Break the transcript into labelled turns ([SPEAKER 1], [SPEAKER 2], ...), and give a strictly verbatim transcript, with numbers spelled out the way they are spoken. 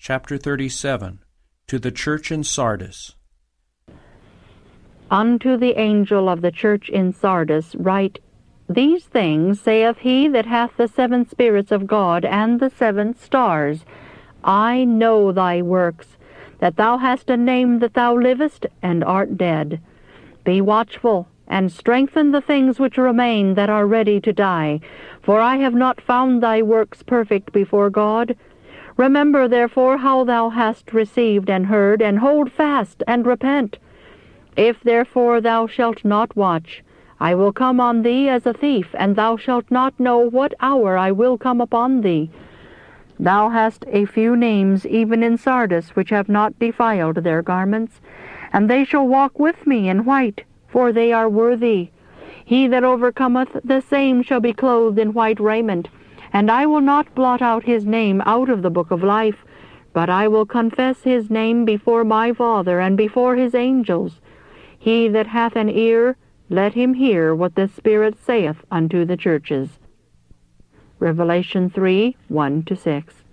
[SPEAKER 1] Chapter thirty-seven. To the Church in Sardis.
[SPEAKER 2] Unto the angel of the church in Sardis write, These things saith he that hath the seven spirits of God and the seven stars. I know thy works, that thou hast a name that thou livest and art dead. Be watchful, and strengthen the things which remain that are ready to die, for I have not found thy works perfect before God. Remember therefore how thou hast received and heard, and hold fast, and repent. If therefore thou shalt not watch, I will come on thee as a thief, and thou shalt not know what hour I will come upon thee. Thou hast a few names even in Sardis, which have not defiled their garments, and they shall walk with me in white, for they are worthy. He that overcometh, the same shall be clothed in white raiment, and I will not blot out his name out of the book of life, but I will confess his name before my Father and before his angels. He that hath an ear, let him hear what the Spirit saith unto the churches. Revelation three, one to six.